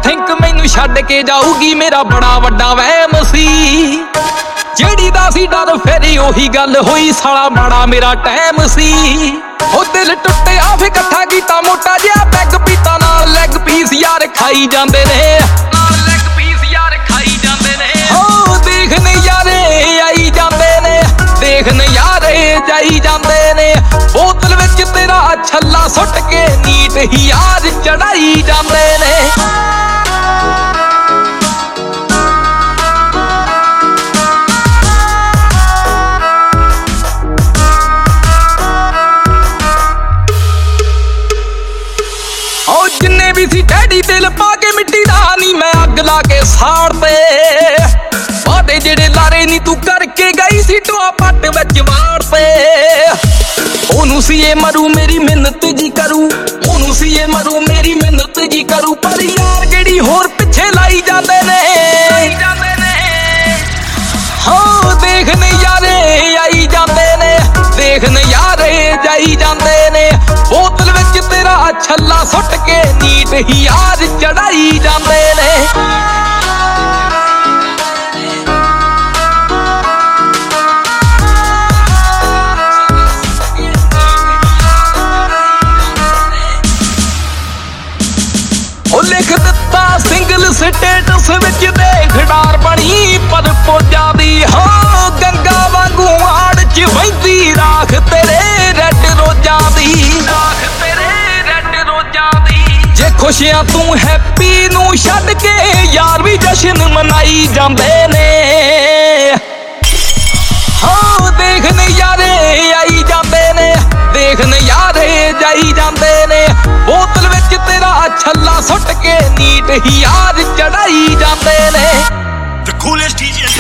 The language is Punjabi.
ਥਿੰਕ ਮੈਨੂੰ ਛੱਡ ਕੇ ਜਾਊਗੀ ਮੇਰਾ ਬੜਾ ਵੱਡਾ ਵਹਿਮ ਸੀ। ਜਿਹੜੀ ਦਾ ਸੀ ਡਰ ਫਿਰ ਉਹੀ ਗੱਲ ਹੋਈ, ਸਾਲਾ ਮਾੜਾ ਮੇਰਾ ਟਾਈਮ ਸੀ। ਉਹ ਦਿਲ ਟੁੱਟਿਆ ਫੇ ਇਕੱਠਾ ਕੀਤਾ ਮੋਟਾ ਜਿਹਾ ਪੈਗ ਪੀਤਾ, ਨਾਲ ਲੈਗ ਪੀਸ ਯਾਰ ਖਾਈ ਜਾਂਦੇ ਨੇ, ਨਾਲ ਲੈਗ ਪੀਸ ਯਾਰ ਖਾਈ ਜਾਂਦੇ ਨੇ। ਹੋ ਦੇਖ ਨਜ਼ਾਰੇ ਆਈ ਜਾਂਦੇ ਨੇ, ਦੇਖ ਨਜ਼ਾਰੇ ਜਾਈ ਜਾਂਦੇ ਨੇ। ਬੋਤਲ ਵਿੱਚ ਤੇਰਾ ਛੱਲਾ ਸੁੱਟ ਕੇ ਨੀਟ ਹੀ ਯਾਰ ਚੜਾਈ ਜਾਂਦੇ ਨੇ। ਜਿੰਨੇ ਵੀ ਸੀ ਡੈਡੀ ਦਿਲ ਪਾ ਕੇ ਮਿੱਟੀ ਦਾ ਨੀ ਮੈਂ ਅੱਗ ਲਾ ਕੇ ਸਾੜ ਤੇ। ਵਾਦੇ ਜਿਹੜੇ ਲਾਰੇ ਨੀ ਤੂੰ ਕਰਕੇ ਗਈ ਸੀ ਟੋਆ ਪੱਟ ਵਿੱਚ ਵਾੜ ਤੇ। ਉਹਨੂੰ ਸੀ ਇਹ ਮਰੂ ਮੇਰੀ ਮਿਹਨਤ ਜੀ ਕਰੂ, ਉਹਨੂੰ ਸੀ ਇਹ ਮਰੂ ਮੇਰੀ ਮਿਹਨਤ ਜੀ ਕਰੂ। ਪਰ ਯਾਰ ਕਿਹੜੀ ਹੋਰ ਪਿੱਛੇ ਲਾਈ ਜਾਂਦੇ ਨੇ। ਹੋ ਦੇਖ ਨਜ਼ਾਰੇ ਆਈ ਜਾਂਦੇ ਨੇ, ਦੇਖ ਨਜ਼ਾਰੇ ਜਾਈ ਜਾਂਦੇ ਨੇ। ਬੋਤਲ ਵਿੱਚ ਤੇਰਾ ਛੱਲਾ ਸੁੱਟ ਕੇ ਨੀਟ ਹੀ ਯਾਰ ਚੜਾਈ ਜਾਂਦੇ ਨੇ। ਉਹ ਲਿਖ ਦਿੱਤਾ ਸਿੰਗਲ ਸਟੇਟਸ ਵਿੱਚ ਦੇਖ ਡਾਰ ਬਣੀ ਪਰ ਪੋਜਾਂ ਦੀ। ਹਾਂ ਗੰਗਾ ਵਾਂਗੂ ਆੜ ਚ ਵਹਿੰਦੀ ਰਾਖ ਤੇਰੇ ਰੈਡ ਰੋਜ਼ਾਂ ਦੀ, ਰਾਖ ਤੇਰੇ ਰੈਡ ਰੋਜ਼ਾਂ ਦੀ। ਜੇ ਖੁਸ਼ੀਆਂ ਤੂੰ ਹੈਪੀ ਨੂੰ ਛੱਡ ਕੇ ਯਾਰ ਵੀ ਜਸ਼ਨ ਮਨਾਈ ਜਾਂਦੇ ਨੇ। ਹਾਂ ਦੇਖ ਨਜ਼ਾਰੇ ਆਈ ਜਾਂਦੇ ਨੇ, ਦੇਖ ਨਜ਼ਾਰੇ ਜਾਈ ਜਾਂਦੇ ਨੇ। ਬੋਤਲ ਵਿੱਚ ਤੇਰਾ ਛੱਲਾ ਸੁੱਟ ਕੇ ਨੀਟ ਹੀ ਯਾਰ ਚੜਾਈ ਜਾਂਦੇ ਨੇ। The coolest DJ